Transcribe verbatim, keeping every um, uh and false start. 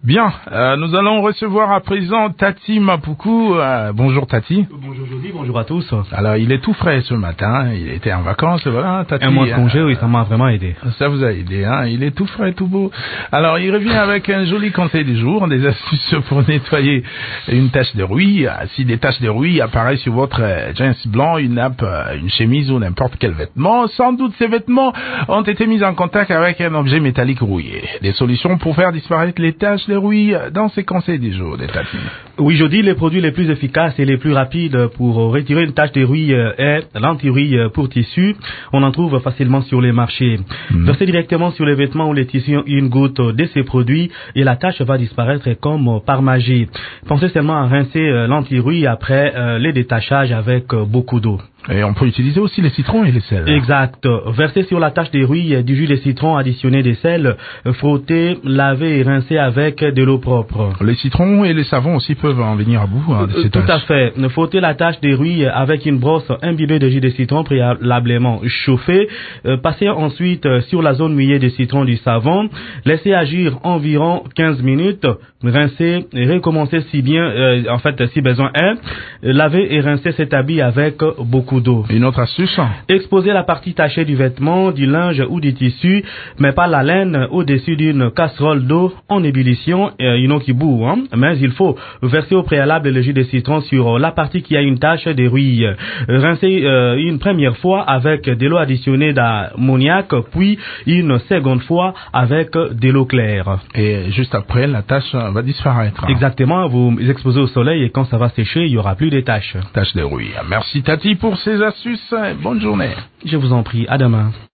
Bien, euh, nous allons recevoir à présent Tati Mapuku. Euh, bonjour Tati. Bonjour Jody, bonjour à tous. Alors il est tout frais ce matin, il était en vacances, voilà Tati. Un mois de congé, euh, oui, ça m'a vraiment aidé. Ça vous a aidé, hein, il est tout frais, tout beau. Alors il revient avec un joli conseil du jour, des astuces pour nettoyer une tache de rouille. Si des taches de rouille apparaissent sur votre jeans blanc, une nappe, une chemise ou n'importe quel vêtement, sans doute ces vêtements ont été mis en contact avec un objet métallique rouillé. Des solutions pour faire disparaître les taches de rouille dans ces conseils du jour des Tati. Oui, je dis les produits les plus efficaces et les plus rapides pour retirer une tache de rouille est l'anti-rouille pour tissu. On en trouve facilement sur les marchés. Mmh. Versez directement sur les vêtements ou les tissus une goutte de ces produits et la tache va disparaître comme par magie. Pensez seulement à rincer l'anti-rouille après les détachages avec beaucoup d'eau. Et on peut utiliser aussi les citrons et les sels. Exact. Verser sur la tache de rouille du jus de citron additionné des sels, frotter, laver et rincer avec de l'eau propre. Les citrons et les savons aussi peuvent en venir à bout hein, de ces Tout taches. à fait. Frotter la tache de rouille avec une brosse imbibée de jus de citron préalablement chauffé. Passer ensuite sur la zone mouillée de citron du savon. Laisser agir environ quinze minutes. Rincer et recommencer si bien, euh, en fait, si besoin est. Laver et rincer cet habit avec beaucoup d'eau. Une autre astuce? Exposer la partie tachée du vêtement, du linge ou du tissu, mais pas la laine, au-dessus d'une casserole d'eau en ébullition, euh, une eau qui bout, hein. Mais il faut verser au préalable le jus de citron sur la partie qui a une tache de rouille. Rincer euh, une première fois avec de l'eau additionnée d'ammoniac, puis une seconde fois avec de l'eau claire. Et juste après, la tache va disparaître. Exactement, vous exposez au soleil et quand ça va sécher, il n'y aura plus de taches. Taches de rouille. Merci Tati pour ces astuces. Bonne journée. Je vous en prie, à demain.